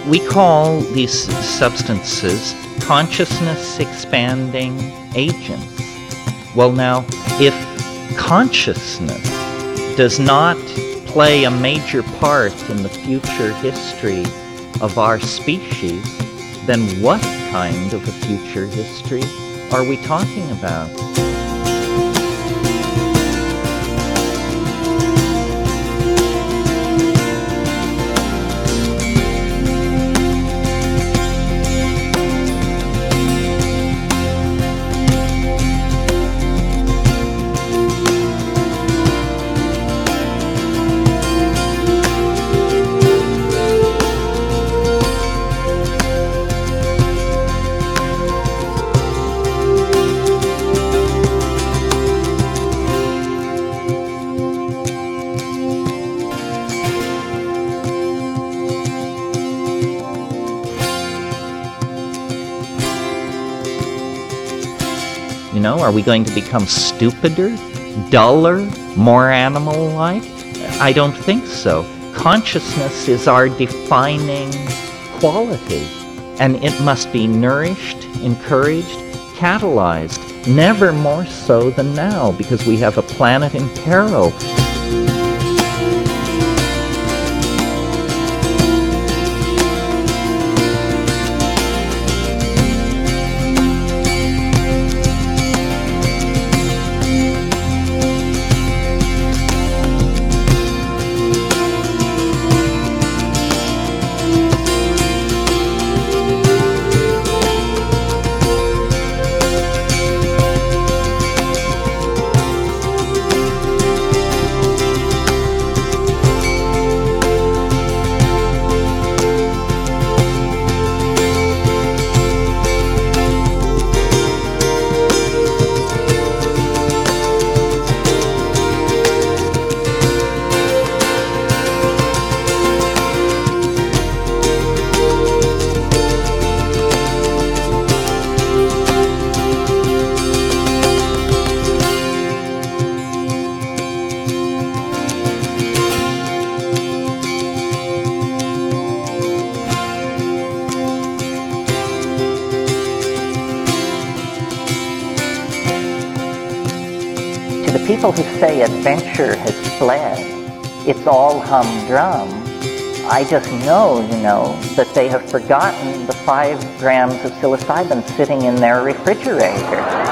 We call these substances consciousness-expanding agents. Well, now, if consciousness does not play a major part in the future history of our species, then what kind of a future history are we talking about? Are we going to become stupider, duller, more animal-like? I don't think so. Consciousness is our defining quality, and it must be nourished, encouraged, catalyzed, never more so than now, because we have a planet in peril. People who say adventure has fled, it's all humdrum, I just know, that they have forgotten the 5 grams of psilocybin sitting in their refrigerator.